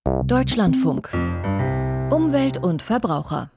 Deutschlandfunk. Umwelt und Verbraucher.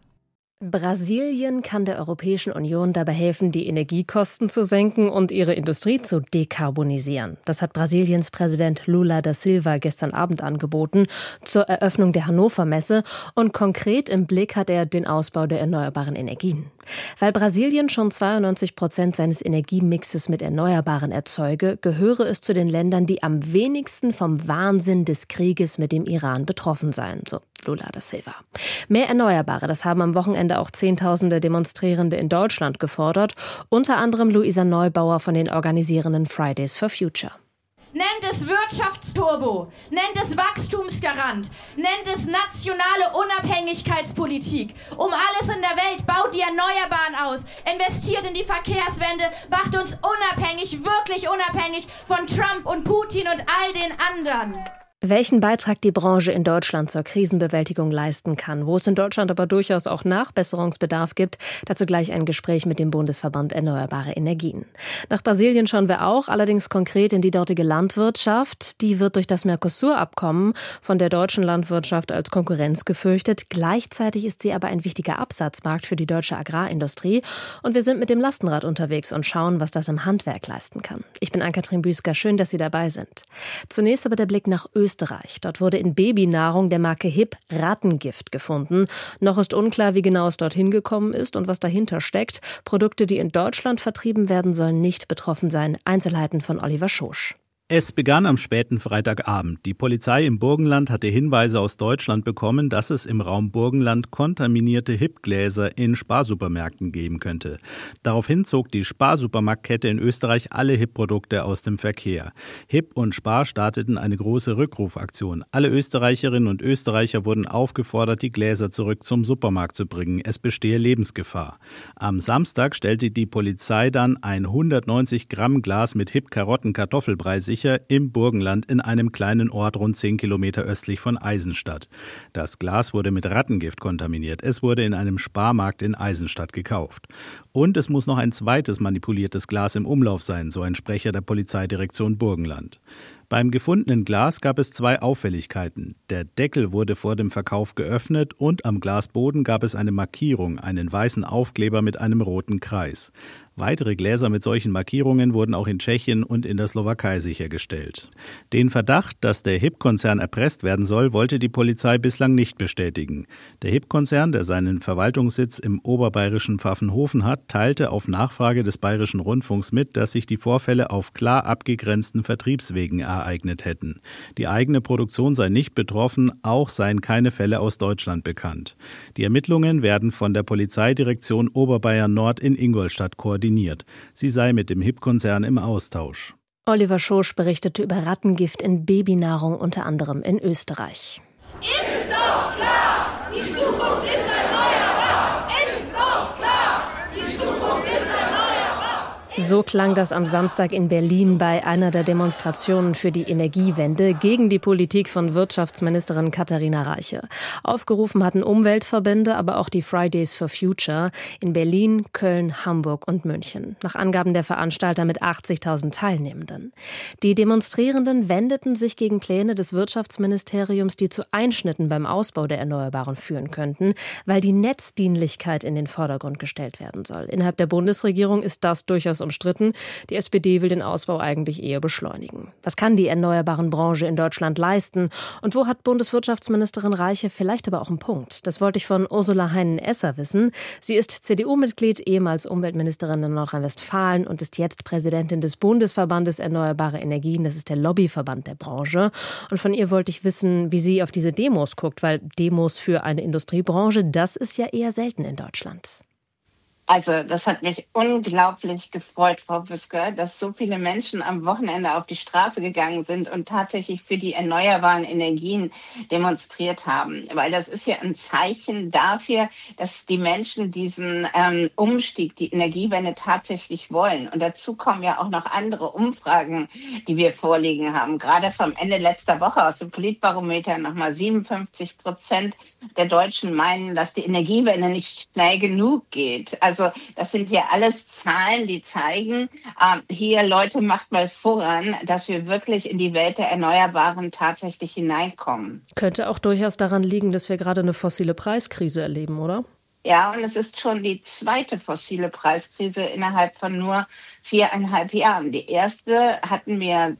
Brasilien kann der Europäischen Union dabei helfen, die Energiekosten zu senken und ihre Industrie zu dekarbonisieren. Das hat Brasiliens Präsident Lula da Silva gestern Abend angeboten zur Eröffnung der Hannover Messe, und konkret im Blick hat er den Ausbau der erneuerbaren Energien. Weil Brasilien schon 92% seines Energiemixes mit Erneuerbaren erzeuge, gehöre es zu den Ländern, die am wenigsten vom Wahnsinn des Krieges mit dem Iran betroffen seien, so Lula da Silva. Mehr Erneuerbare, das haben am Wochenende auch Zehntausende Demonstrierende in Deutschland gefordert, unter anderem Luisa Neubauer von den organisierenden Fridays for Future. Nennt es Wirtschaftsturbo, nennt es Wachstumsgarant, nennt es nationale Unabhängigkeitspolitik. Um alles in der Welt, baut die Erneuerbaren aus, investiert in die Verkehrswende, macht uns unabhängig, wirklich unabhängig von Trump und Putin und all den anderen. Welchen Beitrag die Branche in Deutschland zur Krisenbewältigung leisten kann, wo es in Deutschland aber durchaus auch Nachbesserungsbedarf gibt, dazu gleich ein Gespräch mit dem Bundesverband Erneuerbare Energien. Nach Brasilien schauen wir auch, allerdings konkret in die dortige Landwirtschaft. Die wird durch das Mercosur-Abkommen von der deutschen Landwirtschaft als Konkurrenz gefürchtet. Gleichzeitig ist sie aber ein wichtiger Absatzmarkt für die deutsche Agrarindustrie. Und wir sind mit dem Lastenrad unterwegs und schauen, was das im Handwerk leisten kann. Ich bin Ann-Kathrin Büsker, schön, dass Sie dabei sind. Zunächst aber der Blick nach Österreich. Dort wurde in Babynahrung der Marke HIP Rattengift gefunden. Noch ist unklar, wie genau es dorthin gekommen ist und was dahinter steckt. Produkte, die in Deutschland vertrieben werden, sollen nicht betroffen sein. Einzelheiten von Oliver Schosch. Es begann am späten Freitagabend. Die Polizei im Burgenland hatte Hinweise aus Deutschland bekommen, dass es im Raum Burgenland kontaminierte HIP-Gläser in Sparsupermärkten geben könnte. Daraufhin zog die Sparsupermarktkette in Österreich alle HIP-Produkte aus dem Verkehr. HIP und Spar starteten eine große Rückrufaktion. Alle Österreicherinnen und Österreicher wurden aufgefordert, die Gläser zurück zum Supermarkt zu bringen. Es bestehe Lebensgefahr. Am Samstag stellte die Polizei dann ein 190 Gramm Glas mit HIP-Karotten-Kartoffelbrei sicher im Burgenland in einem kleinen Ort rund 10 Kilometer östlich von Eisenstadt. Das Glas wurde mit Rattengift kontaminiert. Es wurde in einem Sparmarkt in Eisenstadt gekauft. Und es muss noch ein zweites manipuliertes Glas im Umlauf sein, so ein Sprecher der Polizeidirektion Burgenland. Beim gefundenen Glas gab es zwei Auffälligkeiten. Der Deckel wurde vor dem Verkauf geöffnet und am Glasboden gab es eine Markierung, einen weißen Aufkleber mit einem roten Kreis. Weitere Gläser mit solchen Markierungen wurden auch in Tschechien und in der Slowakei sichergestellt. Den Verdacht, dass der HIP-Konzern erpresst werden soll, wollte die Polizei bislang nicht bestätigen. Der HIP-Konzern, der seinen Verwaltungssitz im oberbayerischen Pfaffenhofen hat, teilte auf Nachfrage des Bayerischen Rundfunks mit, dass sich die Vorfälle auf klar abgegrenzten Vertriebswegen ereignet hätten. Die eigene Produktion sei nicht betroffen, auch seien keine Fälle aus Deutschland bekannt. Die Ermittlungen werden von der Polizeidirektion Oberbayern Nord in Ingolstadt koordiniert. Sie sei mit dem HIP-Konzern im Austausch. Oliver Schosch berichtete über Rattengift in Babynahrung, unter anderem in Österreich. Ist doch klar, die Zukunft ist erneuerbar. Ist doch klar, die Zukunft ist erneuerbar. So klang das am Samstag in Berlin bei einer der Demonstrationen für die Energiewende gegen die Politik von Wirtschaftsministerin Katharina Reiche. Aufgerufen hatten Umweltverbände, aber auch die Fridays for Future in Berlin, Köln, Hamburg und München. Nach Angaben der Veranstalter mit 80.000 Teilnehmenden. Die Demonstrierenden wendeten sich gegen Pläne des Wirtschaftsministeriums, die zu Einschnitten beim Ausbau der Erneuerbaren führen könnten, weil die Netzdienlichkeit in den Vordergrund gestellt werden soll. Innerhalb der Bundesregierung ist das durchaus umstritten. Die SPD will den Ausbau eigentlich eher beschleunigen. Was kann die Erneuerbaren-Branche in Deutschland leisten? Und wo hat Bundeswirtschaftsministerin Reiche vielleicht aber auch einen Punkt? Das wollte ich von Ursula Heinen-Esser wissen. Sie ist CDU-Mitglied, ehemals Umweltministerin in Nordrhein-Westfalen und ist jetzt Präsidentin des Bundesverbandes Erneuerbare Energien. Das ist der Lobbyverband der Branche. Und von ihr wollte ich wissen, wie sie auf diese Demos guckt, weil Demos für eine Industriebranche, das ist ja eher selten in Deutschland. Also das hat mich unglaublich gefreut, Frau Büsker, dass so viele Menschen am Wochenende auf die Straße gegangen sind und tatsächlich für die erneuerbaren Energien demonstriert haben. Weil das ist ja ein Zeichen dafür, dass die Menschen diesen Umstieg, die Energiewende tatsächlich wollen. Und dazu kommen ja auch noch andere Umfragen, die wir vorliegen haben. Gerade vom Ende letzter Woche aus dem Politbarometer nochmal 57% der Deutschen meinen, dass die Energiewende nicht schnell genug geht. Also Also das sind ja alles Zahlen, die zeigen, hier Leute, macht mal voran, dass wir wirklich in die Welt der Erneuerbaren tatsächlich hineinkommen. Könnte auch durchaus daran liegen, dass wir gerade eine fossile Preiskrise erleben, oder? Ja, und es ist schon die zweite fossile Preiskrise innerhalb von nur 4,5 Jahren. Die erste hatten wir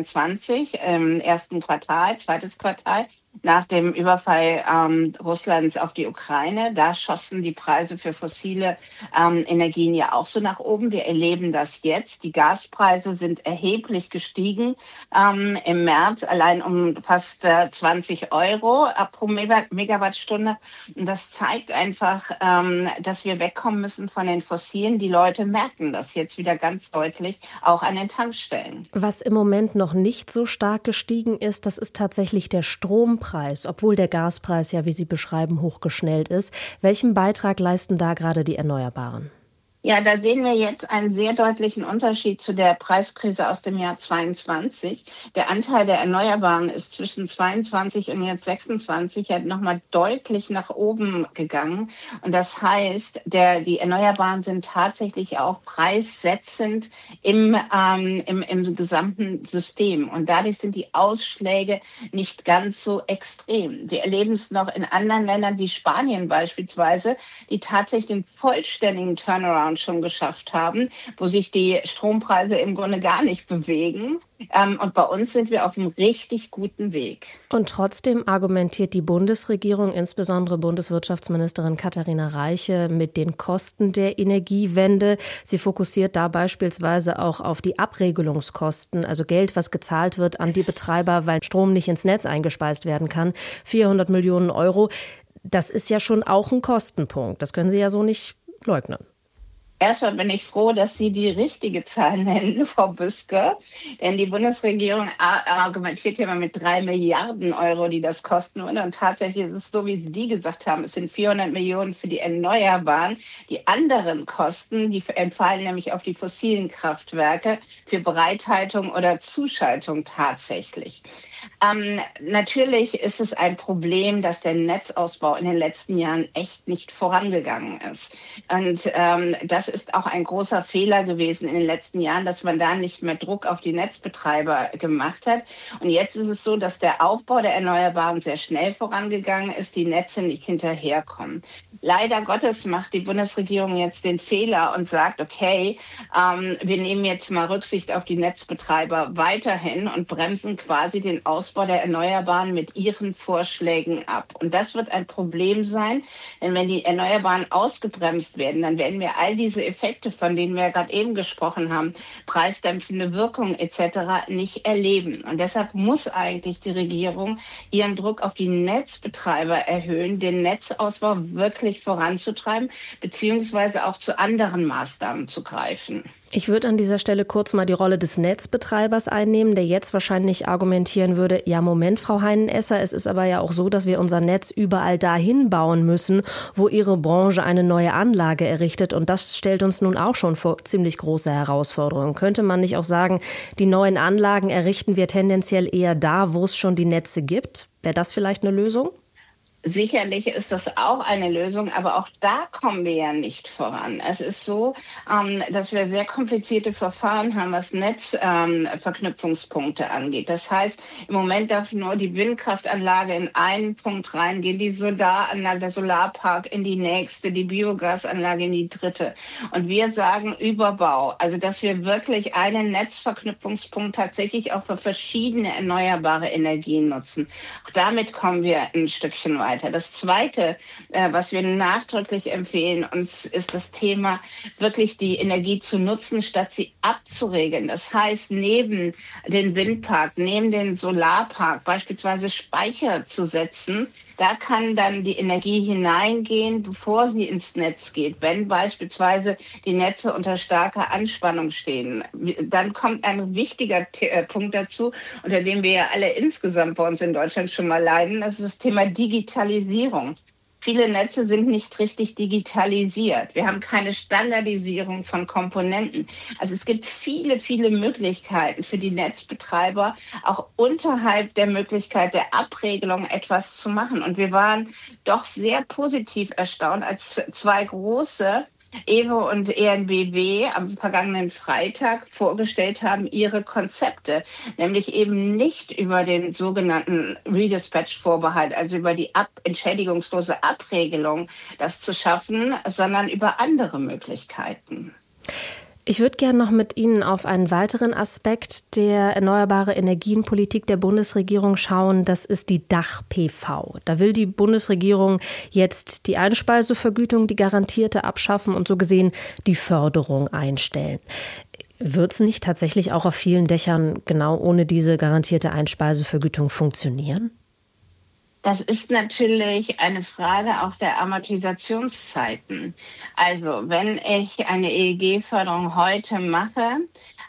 22 im ersten Quartal, zweites Quartal. Nach dem Überfall Russlands auf die Ukraine, da schossen die Preise für fossile Energien ja auch so nach oben. Wir erleben das jetzt. Die Gaspreise sind erheblich gestiegen im März, allein um fast 20 Euro pro Megawattstunde. Und das zeigt einfach, dass wir wegkommen müssen von den Fossilen. Die Leute merken das jetzt wieder ganz deutlich, auch an den Tankstellen. Was im Moment noch nicht so stark gestiegen ist, das ist tatsächlich der Strompreis, obwohl der Gaspreis ja, wie Sie beschreiben, hochgeschnellt ist. Welchen Beitrag leisten da gerade die Erneuerbaren? Ja, da sehen wir jetzt einen sehr deutlichen Unterschied zu der Preiskrise aus dem Jahr 22. Der Anteil der Erneuerbaren ist zwischen 22 und jetzt 26 halt nochmal deutlich nach oben gegangen. Und das heißt, die Erneuerbaren sind tatsächlich auch preissetzend im gesamten System. Und dadurch sind die Ausschläge nicht ganz so extrem. Wir erleben es noch in anderen Ländern wie Spanien beispielsweise, die tatsächlich den vollständigen Turnaround schon geschafft haben, wo sich die Strompreise im Grunde gar nicht bewegen. Und bei uns sind wir auf einem richtig guten Weg. Und trotzdem argumentiert die Bundesregierung, insbesondere Bundeswirtschaftsministerin Katharina Reiche, mit den Kosten der Energiewende. Sie fokussiert da beispielsweise auch auf die Abregelungskosten, also Geld, was gezahlt wird an die Betreiber, weil Strom nicht ins Netz eingespeist werden kann. 400 Millionen Euro. Das ist ja schon auch ein Kostenpunkt. Das können Sie ja so nicht leugnen. Erstmal bin ich froh, dass Sie die richtige Zahl nennen, Frau Büsker. Denn die Bundesregierung argumentiert ja immer mit 3 Milliarden Euro, die das kosten würde. Und tatsächlich ist es so, wie Sie gesagt haben, es sind 400 Millionen für die Erneuerbaren. Die anderen Kosten, die entfallen nämlich auf die fossilen Kraftwerke für Bereithaltung oder Zuschaltung tatsächlich. Natürlich ist es ein Problem, dass der Netzausbau in den letzten Jahren echt nicht vorangegangen ist. Und das ist auch ein großer Fehler gewesen in den letzten Jahren, dass man da nicht mehr Druck auf die Netzbetreiber gemacht hat. Und jetzt ist es so, dass der Aufbau der Erneuerbaren sehr schnell vorangegangen ist, die Netze nicht hinterherkommen. Leider Gottes macht die Bundesregierung jetzt den Fehler und sagt, okay, wir nehmen jetzt mal Rücksicht auf die Netzbetreiber weiterhin und bremsen quasi den Ausbau der Erneuerbaren mit ihren Vorschlägen ab. Und das wird ein Problem sein, denn wenn die Erneuerbaren ausgebremst werden, dann werden wir all diese Effekte, von denen wir gerade eben gesprochen haben, preisdämpfende Wirkung etc. nicht erleben. Und deshalb muss eigentlich die Regierung ihren Druck auf die Netzbetreiber erhöhen, den Netzausbau wirklich voranzutreiben, beziehungsweise auch zu anderen Maßnahmen zu greifen. Ich würde an dieser Stelle kurz mal die Rolle des Netzbetreibers einnehmen, der jetzt wahrscheinlich argumentieren würde, ja Moment, Frau Heinenesser, es ist aber ja auch so, dass wir unser Netz überall dahin bauen müssen, wo Ihre Branche eine neue Anlage errichtet. Und das stellt uns nun auch schon vor ziemlich große Herausforderungen. Könnte man nicht auch sagen, die neuen Anlagen errichten wir tendenziell eher da, wo es schon die Netze gibt? Wäre das vielleicht eine Lösung? Sicherlich ist das auch eine Lösung, aber auch da kommen wir ja nicht voran. Es ist so, dass wir sehr komplizierte Verfahren haben, was Netzverknüpfungspunkte angeht. Das heißt, im Moment darf nur die Windkraftanlage in einen Punkt reingehen, die Solaranlage, der Solarpark in die nächste, die Biogasanlage in die dritte. Und wir sagen Überbau, also dass wir wirklich einen Netzverknüpfungspunkt tatsächlich auch für verschiedene erneuerbare Energien nutzen. Auch damit kommen wir ein Stückchen weiter. Das Zweite, was wir nachdrücklich empfehlen, uns ist das Thema, wirklich die Energie zu nutzen, statt sie abzuregeln. Das heißt, neben den Windpark, neben den Solarpark beispielsweise Speicher zu setzen. Da kann dann die Energie hineingehen, bevor sie ins Netz geht. Wenn beispielsweise die Netze unter starker Anspannung stehen, dann kommt ein wichtiger Punkt dazu, unter dem wir ja alle insgesamt bei uns in Deutschland schon mal leiden. Das ist das Thema Digitalisierung. Viele Netze sind nicht richtig digitalisiert. Wir haben keine Standardisierung von Komponenten. Also es gibt viele, viele Möglichkeiten für die Netzbetreiber, auch unterhalb der Möglichkeit der Abregelung etwas zu machen. Und wir waren doch sehr positiv erstaunt, als zwei große EWO und EnBW am vergangenen Freitag vorgestellt haben, ihre Konzepte, nämlich eben nicht über den sogenannten Redispatch-Vorbehalt, also über die entschädigungslose Abregelung, das zu schaffen, sondern über andere Möglichkeiten. Ich würde gerne noch mit Ihnen auf einen weiteren Aspekt der erneuerbare Energienpolitik der Bundesregierung schauen. Das ist die Dach-PV. Da will die Bundesregierung jetzt die Einspeisevergütung, die garantierte, abschaffen und so gesehen die Förderung einstellen. Wird es nicht tatsächlich auch auf vielen Dächern genau ohne diese garantierte Einspeisevergütung funktionieren? Das ist natürlich eine Frage auch der Amortisationszeiten. Also wenn ich eine EEG-Förderung heute mache,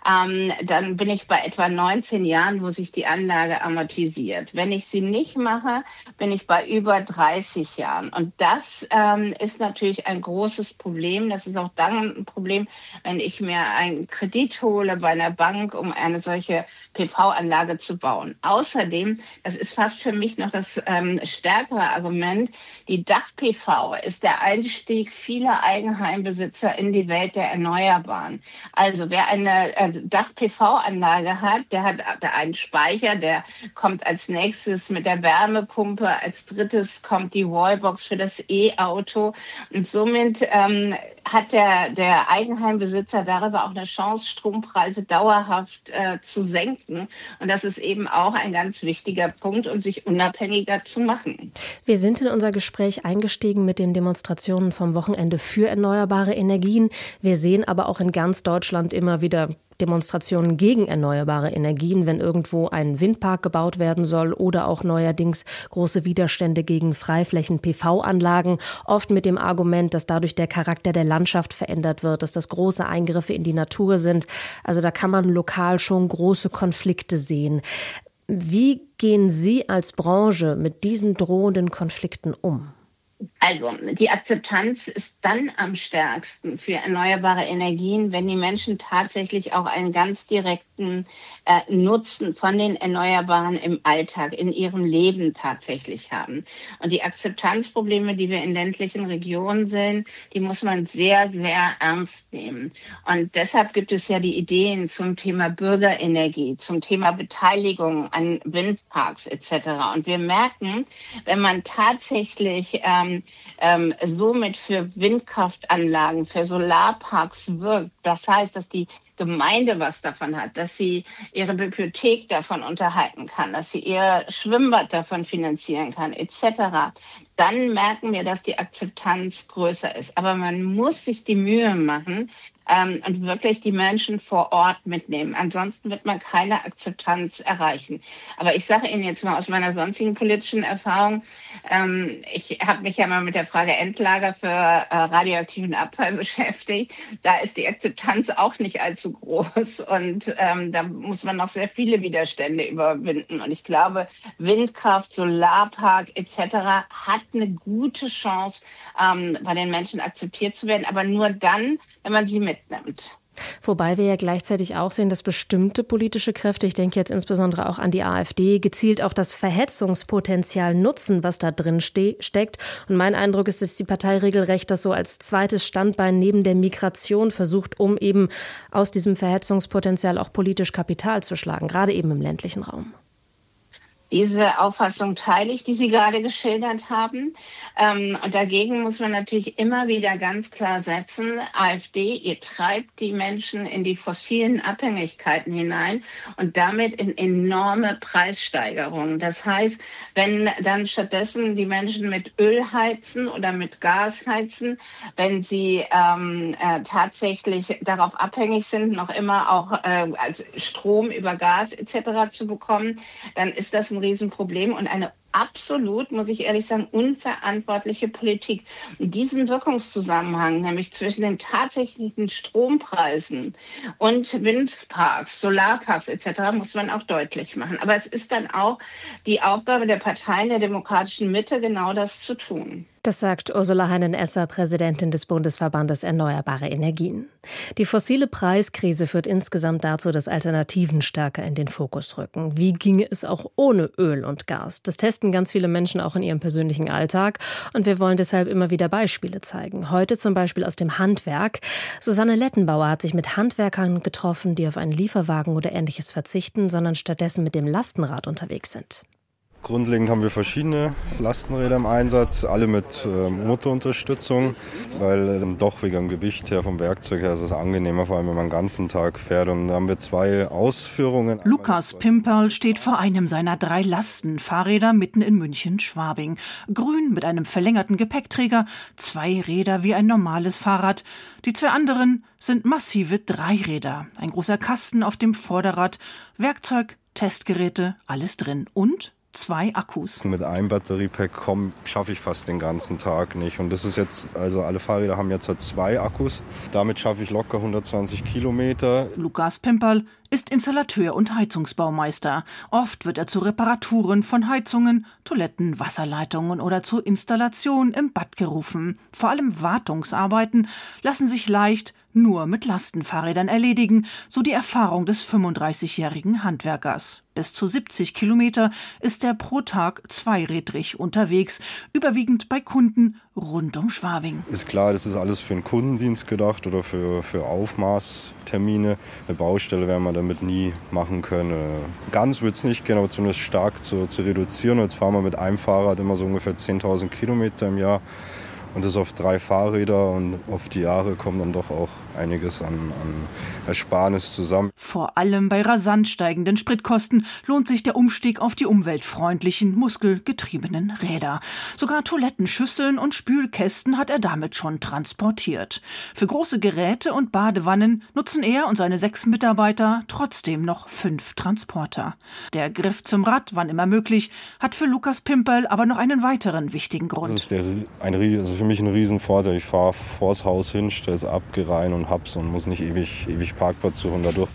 dann bin ich bei etwa 19 Jahren, wo sich die Anlage amortisiert. Wenn ich sie nicht mache, bin ich bei über 30 Jahren. Und das ist natürlich ein großes Problem. Das ist auch dann ein Problem, wenn ich mir einen Kredit hole bei einer Bank, um eine solche PV-Anlage zu bauen. Außerdem, das ist fast für mich noch das stärkere Argument, die Dach-PV ist der Einstieg vieler Eigenheimbesitzer in die Welt der Erneuerbaren. Also wer eine Dach-PV-Anlage hat, der hat einen Speicher, der kommt als nächstes mit der Wärmepumpe, als drittes kommt die Wallbox für das E-Auto und somit hat der Eigenheimbesitzer darüber auch eine Chance, Strompreise dauerhaft zu senken und das ist eben auch ein ganz wichtiger Punkt und sich unabhängiger zu machen. Wir sind in unser Gespräch eingestiegen mit den Demonstrationen vom Wochenende für erneuerbare Energien. Wir sehen aber auch in ganz Deutschland immer wieder Demonstrationen gegen erneuerbare Energien, wenn irgendwo ein Windpark gebaut werden soll oder auch neuerdings große Widerstände gegen Freiflächen-PV-Anlagen, oft mit dem Argument, dass dadurch der Charakter der Landschaft verändert wird, dass das große Eingriffe in die Natur sind. Also da kann man lokal schon große Konflikte sehen. Wie gehen Sie als Branche mit diesen drohenden Konflikten um? Also die Akzeptanz ist dann am stärksten für erneuerbare Energien, wenn die Menschen tatsächlich auch einen ganz direkten Nutzen von den Erneuerbaren im Alltag, in ihrem Leben tatsächlich haben. Und die Akzeptanzprobleme, die wir in ländlichen Regionen sehen, die muss man sehr, sehr ernst nehmen. Und deshalb gibt es ja die Ideen zum Thema Bürgerenergie, zum Thema Beteiligung an Windparks etc. Und wir merken, wenn man tatsächlich somit für Windkraftanlagen, für Solarparks wirkt. Das heißt, dass die Gemeinde was davon hat, dass sie ihre Bibliothek davon unterhalten kann, dass sie ihr Schwimmbad davon finanzieren kann, etc. Dann merken wir, dass die Akzeptanz größer ist. Aber man muss sich die Mühe machen und wirklich die Menschen vor Ort mitnehmen. Ansonsten wird man keine Akzeptanz erreichen. Aber ich sage Ihnen jetzt mal aus meiner sonstigen politischen Erfahrung, ich habe mich ja mal mit der Frage Endlager für radioaktiven Abfall beschäftigt. Da ist die Akzeptanz auch nicht allzu groß und da muss man noch sehr viele Widerstände überwinden. Und ich glaube, Windkraft, Solarpark etc. hat eine gute Chance, bei den Menschen akzeptiert zu werden, aber nur dann, wenn man sie mitnimmt. Wobei wir ja gleichzeitig auch sehen, dass bestimmte politische Kräfte, ich denke jetzt insbesondere auch an die AfD, gezielt auch das Verhetzungspotenzial nutzen, was da drin steckt. Und mein Eindruck ist, dass die Partei regelrecht das so als zweites Standbein neben der Migration versucht, um eben aus diesem Verhetzungspotenzial auch politisch Kapital zu schlagen, gerade eben im ländlichen Raum. Diese Auffassung teile ich, die Sie gerade geschildert haben. Und dagegen muss man natürlich immer wieder ganz klar setzen, AfD, ihr treibt die Menschen in die fossilen Abhängigkeiten hinein und damit in enorme Preissteigerungen. Das heißt, wenn dann stattdessen die Menschen mit Öl heizen oder mit Gas heizen, wenn sie tatsächlich darauf abhängig sind, noch immer auch als Strom über Gas etc. zu bekommen, dann ist das ein Riesenproblem und eine absolut, muss ich ehrlich sagen, unverantwortliche Politik. Diesen Wirkungszusammenhang, nämlich zwischen den tatsächlichen Strompreisen und Windparks, Solarparks etc., muss man auch deutlich machen. Aber es ist dann auch die Aufgabe der Parteien der demokratischen Mitte, genau das zu tun. Das sagt Ursula Heinen-Esser, Präsidentin des Bundesverbandes Erneuerbare Energien. Die fossile Preiskrise führt insgesamt dazu, dass Alternativen stärker in den Fokus rücken. Wie ginge es auch ohne Öl und Gas? Das testen ganz viele Menschen auch in ihrem persönlichen Alltag. Und wir wollen deshalb immer wieder Beispiele zeigen. Heute zum Beispiel aus dem Handwerk. Susanne Lettenbauer hat sich mit Handwerkern getroffen, die auf einen Lieferwagen oder Ähnliches verzichten, sondern stattdessen mit dem Lastenrad unterwegs sind. Grundlegend haben wir verschiedene Lastenräder im Einsatz, alle mit Motorunterstützung, weil doch wegen dem Gewicht her, vom Werkzeug her ist es angenehmer, vor allem wenn man den ganzen Tag fährt. Und da haben wir 2 Ausführungen. Lukas Pimperl steht vor einem seiner 3 Lastenfahrräder mitten in München-Schwabing. Grün mit einem verlängerten Gepäckträger, 2 Räder wie ein normales Fahrrad. Die 2 anderen sind massive 3 Räder. Ein großer Kasten auf dem Vorderrad, Werkzeug, Testgeräte, alles drin und 2 Akkus. Mit einem Batteriepack schaffe ich fast den ganzen Tag nicht. Und das ist jetzt, also alle Fahrräder haben jetzt halt 2 Akkus. Damit schaffe ich locker 120 Kilometer. Lukas Pimperl ist Installateur und Heizungsbaumeister. Oft wird er zu Reparaturen von Heizungen, Toiletten, Wasserleitungen oder zur Installation im Bad gerufen. Vor allem Wartungsarbeiten lassen sich leicht nur mit Lastenfahrrädern erledigen, so die Erfahrung des 35-jährigen Handwerkers. Bis zu 70 Kilometer ist er pro Tag zweirädrig unterwegs, überwiegend bei Kunden rund um Schwabing. Ist klar, das ist alles für einen Kundendienst gedacht oder für Aufmaßtermine. Eine Baustelle werden wir damit nie machen können. Ganz wird es nicht gehen, aber zumindest stark zu reduzieren. Jetzt fahren wir mit einem Fahrrad immer so ungefähr 10.000 Kilometer im Jahr. Und das auf 3 Fahrräder und auf die Jahre kommt dann doch auch einiges an Ersparnis zusammen. Vor allem bei rasant steigenden Spritkosten lohnt sich der Umstieg auf die umweltfreundlichen, muskelgetriebenen Räder. Sogar Toilettenschüsseln und Spülkästen hat er damit schon transportiert. Für große Geräte und Badewannen nutzen er und seine 6 Mitarbeiter trotzdem noch 5 Transporter. Der Griff zum Rad, wann immer möglich, hat für Lukas Pimperl aber noch einen weiteren wichtigen Grund. Das ist für mich ein Riesenvorteil. Ich fahre vors Haus hin, stelle es ab, gehe rein und hab's und muss nicht ewig Parkplatz suchen dadurch.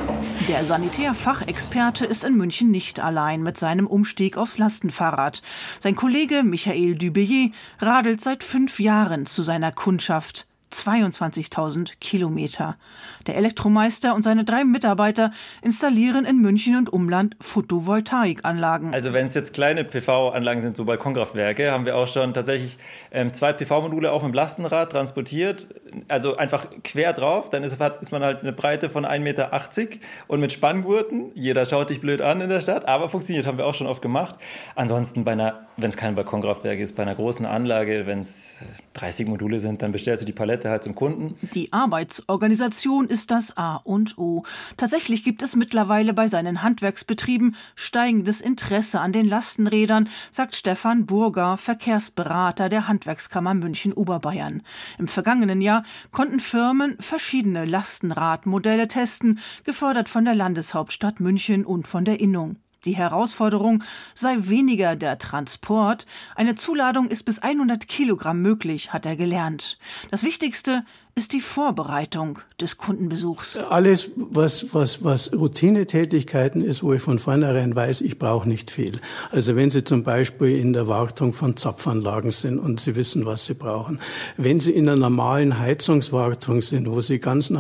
Der Sanitärfachexperte ist in München nicht allein mit seinem Umstieg aufs Lastenfahrrad. Sein Kollege Michael Dubillier radelt seit 5 Jahren zu seiner Kundschaft. 22.000 Kilometer. Der Elektromeister und seine 3 Mitarbeiter installieren in München und Umland Photovoltaikanlagen. Also wenn es jetzt kleine PV-Anlagen sind, so Balkonkraftwerke, haben wir auch schon tatsächlich 2 PV-Module auf dem Lastenrad transportiert. Also einfach quer drauf, dann ist man halt eine Breite von 1,80 Meter und mit Spanngurten. Jeder schaut dich blöd an in der Stadt, aber funktioniert, haben wir auch schon oft gemacht. Ansonsten wenn es kein Balkonkraftwerk ist, bei einer großen Anlage, wenn es 30 Module sind, dann bestellst du die Palette halt zum Kunden. Die Arbeitsorganisation ist das A und O. Tatsächlich gibt es mittlerweile bei seinen Handwerksbetrieben steigendes Interesse an den Lastenrädern, sagt Stefan Burger, Verkehrsberater der Handwerkskammer München-Oberbayern. Im vergangenen Jahr konnten Firmen verschiedene Lastenradmodelle testen, gefördert von der Landeshauptstadt München und von der Innung. Die Herausforderung sei weniger der Transport. Eine Zuladung ist bis 100 Kilogramm möglich, hat er gelernt. Das Wichtigste ist die Vorbereitung des Kundenbesuchs. Alles, was Routinetätigkeiten ist, wo ich von vornherein weiß, ich brauche nicht viel. Also wenn Sie zum Beispiel in der Wartung von Zapfanlagen sind und Sie wissen, was Sie brauchen. Wenn Sie in einer normalen Heizungswartung sind, wo Sie ganz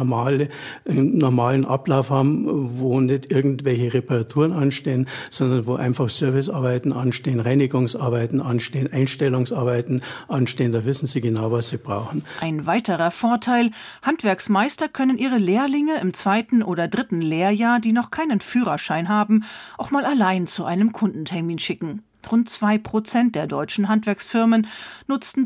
normalen Ablauf haben, wo nicht irgendwelche Reparaturen anstehen, sondern wo einfach Servicearbeiten anstehen, Reinigungsarbeiten anstehen, Einstellungsarbeiten anstehen, da wissen Sie genau, was Sie brauchen. Ein weiterer Vorteil: Handwerksmeister können ihre Lehrlinge im 2. oder 3. Lehrjahr, die noch keinen Führerschein haben, auch mal allein zu einem Kundentermin schicken. Rund 2% der deutschen Handwerksfirmen nutzten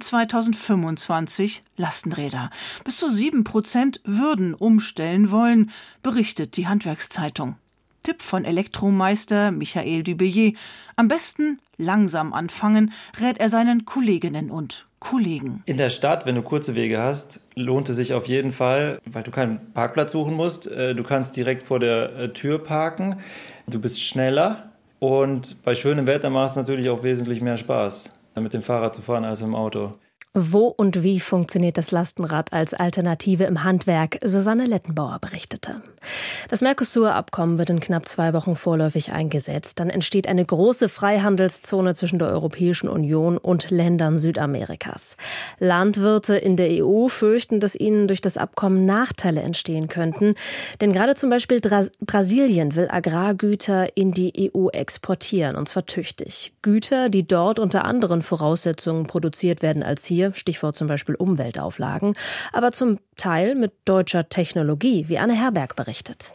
2025 Lastenräder. Bis zu 7% würden umstellen wollen, berichtet die Handwerkszeitung. Tipp von Elektromeister Michael Dubillier: Am besten langsam anfangen, rät er seinen Kolleginnen und Kollegen. In der Stadt, wenn du kurze Wege hast, lohnt es sich auf jeden Fall, weil du keinen Parkplatz suchen musst. Du kannst direkt vor der Tür parken. Du bist schneller und bei schönem Wetter macht es natürlich auch wesentlich mehr Spaß, mit dem Fahrrad zu fahren als im Auto. Wo und wie funktioniert das Lastenrad als Alternative im Handwerk? Susanne Lettenbauer berichtete. Das Mercosur-Abkommen wird in knapp 2 Wochen vorläufig eingesetzt. Dann entsteht eine große Freihandelszone zwischen der Europäischen Union und Ländern Südamerikas. Landwirte in der EU fürchten, dass ihnen durch das Abkommen Nachteile entstehen könnten. Denn gerade zum Beispiel Brasilien will Agrargüter in die EU exportieren, und zwar tüchtig. Güter, die dort unter anderen Voraussetzungen produziert werden als hier. Stichwort zum Beispiel Umweltauflagen, aber zum Teil mit deutscher Technologie, wie Anne Herberg berichtet.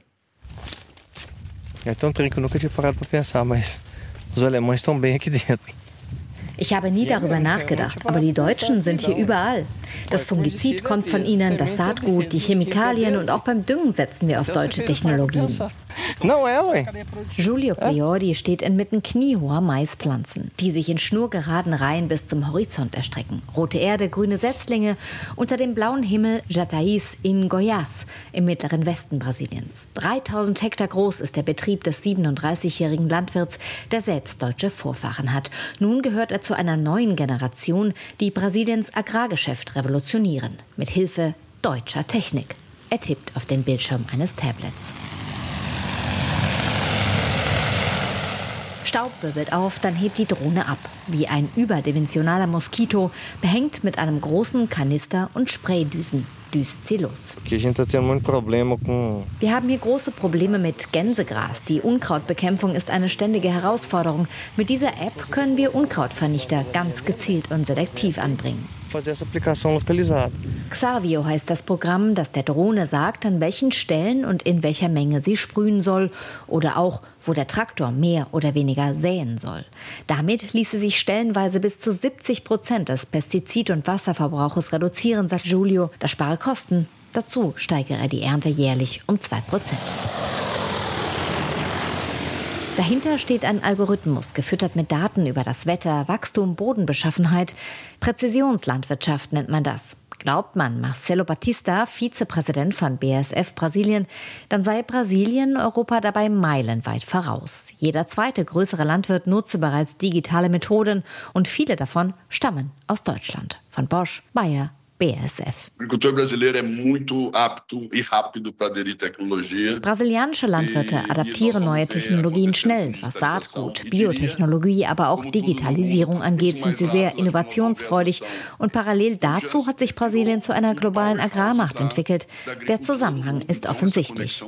Ich habe nie darüber nachgedacht, aber die Deutschen sind hier überall. Das Fungizid kommt von ihnen, das Saatgut, die Chemikalien und auch beim Düngen setzen wir auf deutsche Technologien. Giulio Priori steht inmitten kniehoher Maispflanzen, die sich in schnurgeraden Reihen bis zum Horizont erstrecken. Rote Erde, grüne Setzlinge, unter dem blauen Himmel Jataís in Goiás im mittleren Westen Brasiliens. 3000 Hektar groß ist der Betrieb des 37-jährigen Landwirts, der selbst deutsche Vorfahren hat. Nun gehört er zu einer neuen Generation, die Brasiliens Agrargeschäft revolutionieren, mit Hilfe deutscher Technik. Er tippt auf den Bildschirm eines Tablets. Staub wirbelt auf, dann hebt die Drohne ab. Wie ein überdimensionaler Moskito, behängt mit einem großen Kanister und Spraydüsen. Düst sie los. Wir haben hier große Probleme mit Gänsegras. Die Unkrautbekämpfung ist eine ständige Herausforderung. Mit dieser App können wir Unkrautvernichter ganz gezielt und selektiv anbringen. Xavio heißt das Programm, das der Drohne sagt, an welchen Stellen und in welcher Menge sie sprühen soll oder auch, wo der Traktor mehr oder weniger säen soll. Damit ließe sich stellenweise bis zu 70% des Pestizid- und Wasserverbrauches reduzieren, sagt Giulio. Das spare Kosten. Dazu steigere die Ernte jährlich um 2%. Dahinter steht ein Algorithmus, gefüttert mit Daten über das Wetter, Wachstum, Bodenbeschaffenheit. Präzisionslandwirtschaft nennt man das. Glaubt man Marcelo Batista, Vizepräsident von BASF Brasilien, dann sei Brasilien Europa dabei meilenweit voraus. Jeder zweite größere Landwirt nutze bereits digitale Methoden und viele davon stammen aus Deutschland. Von Bosch, Bayer, BASF. Brasilianische Landwirte adaptieren neue Technologien schnell. Was Saatgut, Biotechnologie, aber auch Digitalisierung angeht, sind sie sehr innovationsfreudig. Und parallel dazu hat sich Brasilien zu einer globalen Agrarmacht entwickelt. Der Zusammenhang ist offensichtlich.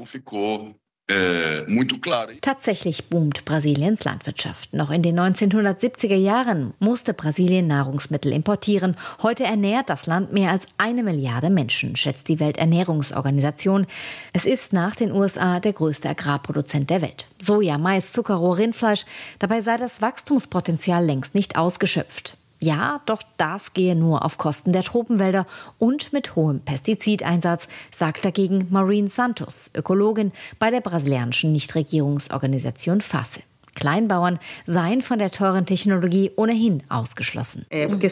Tatsächlich boomt Brasiliens Landwirtschaft. Noch in den 1970er Jahren musste Brasilien Nahrungsmittel importieren. Heute ernährt das Land mehr als 1 Milliarde Menschen, schätzt die Welternährungsorganisation. Es ist nach den USA der größte Agrarproduzent der Welt. Soja, Mais, Zuckerrohr, Rindfleisch. Dabei sei das Wachstumspotenzial längst nicht ausgeschöpft. Ja, doch das gehe nur auf Kosten der Tropenwälder und mit hohem Pestizideinsatz, sagt dagegen Maureen Santos, Ökologin bei der brasilianischen Nichtregierungsorganisation FACE. Kleinbauern seien von der teuren Technologie ohnehin ausgeschlossen.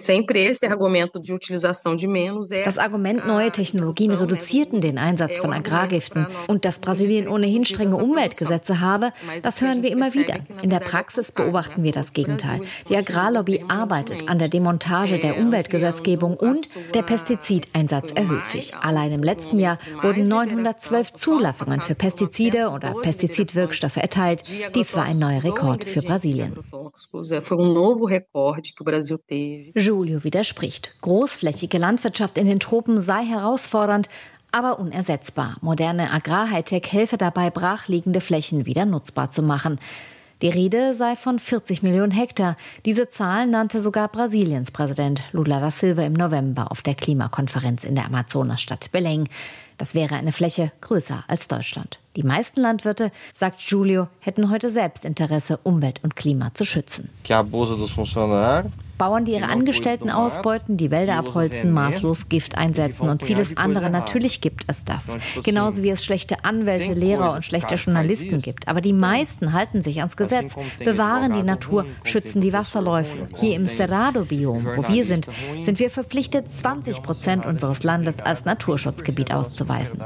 Das Argument, neue Technologien reduzierten den Einsatz von Agrargiften und dass Brasilien ohnehin strenge Umweltgesetze habe, das hören wir immer wieder. In der Praxis beobachten wir das Gegenteil. Die Agrarlobby arbeitet an der Demontage der Umweltgesetzgebung und der Pestizideinsatz erhöht sich. Allein im letzten Jahr wurden 912 Zulassungen für Pestizide oder Pestizidwirkstoffe erteilt. Dies war ein neuer Rekord für Brasilien. Giulio widerspricht. Großflächige Landwirtschaft in den Tropen sei herausfordernd, aber unersetzbar. Moderne Agrar-Hightech helfe dabei, brachliegende Flächen wieder nutzbar zu machen. Die Rede sei von 40 Millionen Hektar. Diese Zahl nannte sogar Brasiliens Präsident Lula da Silva im November auf der Klimakonferenz in der Amazonasstadt Belém. Das wäre eine Fläche größer als Deutschland. Die meisten Landwirte, sagt Giulio, hätten heute selbst Interesse, Umwelt und Klima zu schützen. Bauern, die ihre Angestellten ausbeuten, die Wälder abholzen, maßlos Gift einsetzen und vieles andere. Natürlich gibt es das. Genauso wie es schlechte Anwälte, Lehrer und schlechte Journalisten gibt. Aber die meisten halten sich ans Gesetz, bewahren die Natur, schützen die Wasserläufe. Hier im Cerrado-Biom, wo wir sind wir verpflichtet, 20% unseres Landes als Naturschutzgebiet auszuweisen.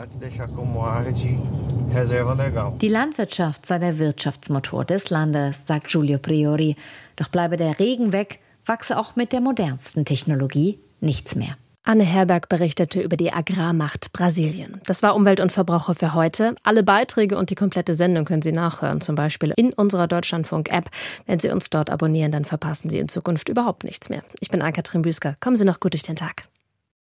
Die Landwirtschaft sei der Wirtschaftsmotor des Landes, sagt Giulio Priori. Doch bleibe der Regen weg, wachse auch mit der modernsten Technologie nichts mehr. Anne Herberg berichtete über die Agrarmacht Brasilien. Das war Umwelt und Verbraucher für heute. Alle Beiträge und die komplette Sendung können Sie nachhören, zum Beispiel in unserer Deutschlandfunk-App. Wenn Sie uns dort abonnieren, dann verpassen Sie in Zukunft überhaupt nichts mehr. Ich bin Ann-Kathrin Büsker. Kommen Sie noch gut durch den Tag.